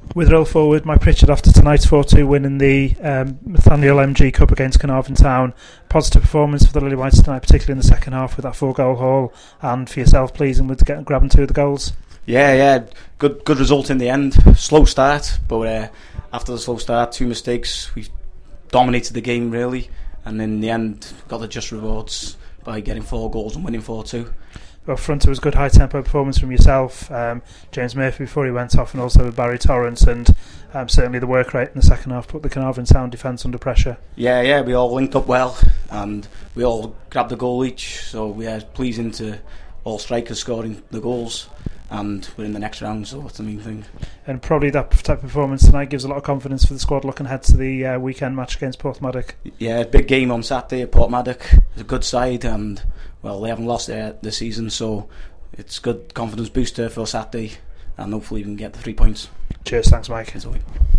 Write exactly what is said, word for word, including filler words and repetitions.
With roll forward, Mike Pritchard after tonight's four two win in the um, Nathaniel M G Cup against Carnarvon Town. Positive performance for the Lily Whites tonight, particularly in the second half with that four goal haul, and for yourself pleasing with getting, grabbing two of the goals. Yeah, yeah, good good result in the end. Slow start, but uh, after the slow start, two mistakes, we dominated the game really, and in the end got the just rewards by getting four goals and winning four two. Up front, it was a good high tempo performance from yourself, um, James Murphy before he went off, and also with Barry Torrance, and um, certainly the work rate in the second half put the Carnarvon Town defence under pressure. Yeah, yeah, we all linked up well and we all grabbed a goal each, so we are pleasing to all strikers scoring the goals, and we're in the next round, so that's the main thing. And probably that type of performance tonight gives a lot of confidence for the squad looking ahead to the uh, weekend match against Porthmadog. Yeah, big game on Saturday at Porthmadog. It's a good side, and well, they haven't lost there this season, so it's good confidence booster for Saturday, and hopefully we can get the three points. Cheers, thanks Mike.